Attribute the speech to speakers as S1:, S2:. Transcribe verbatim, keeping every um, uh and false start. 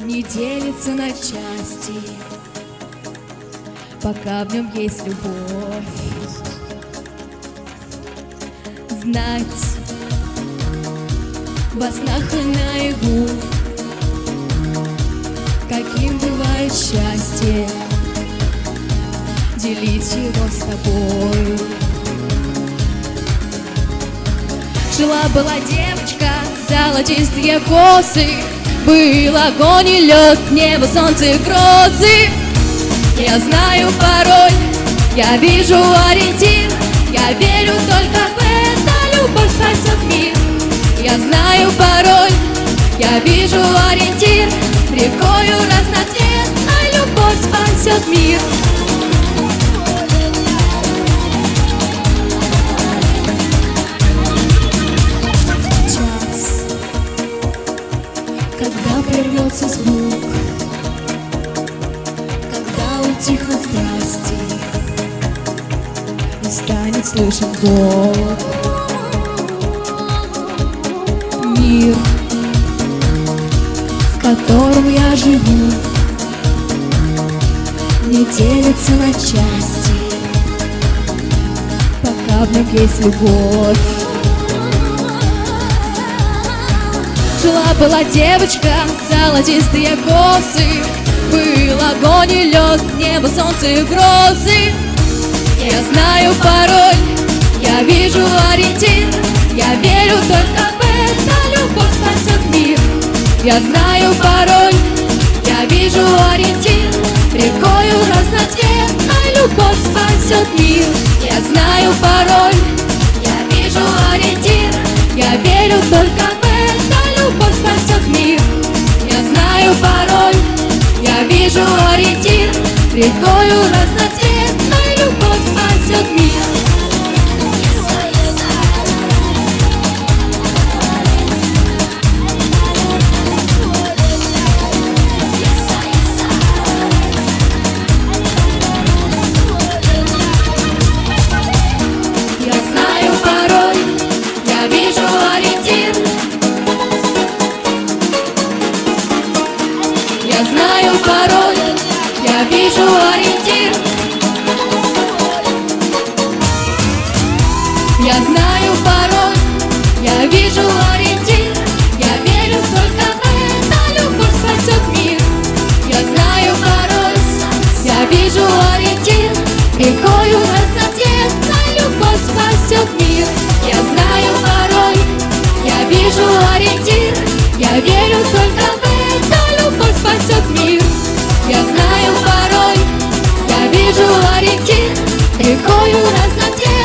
S1: не делится на части, пока в нем есть любовь. Знать во снах и наяву, каким бывает счастье, делить его с тобой. Жила-была девочка, золотистые косы, был огонь и лед, небо, солнце и грозы. Я знаю порой, я вижу ориентир, я верю только в это, любовь спасет мир. Я знаю порой, я вижу ориентир, рекою разноцветной любовь спасет мир. Час, когда прервется звук, когда утихнут страсти и станет слышен голос. Мир, в котором я живу, не делится на части, пока в нем есть любовь. Жила-была девочка, золотистые косы, был огонь и лед, небо, солнце и грозы. Я знаю порой, я вижу ориентир, я верю только в это, любовь спасет мир. Я знаю порой, я вижу ориентир, рекою разноцветной любовь спасет мир. Я знаю порой, я вижу ориентир, я верю только в это, любовь спасет мир. Я знаю порой, я вижу ориентир, рекою разноцветной любовь спасет мир. Я знаю порой, я вижу ориентир. Я знаю порой, я вижу ориентир, я верю только в это, любовь спасет мир. Я знаю порой, я вижу ориентир, рекою разноцветной любовь спасет мир. Я знаю порой, я вижу ориентир, я верю только в это, любовь спасет мир. Я знаю порой, я вижу ориентир, рекою разноцветной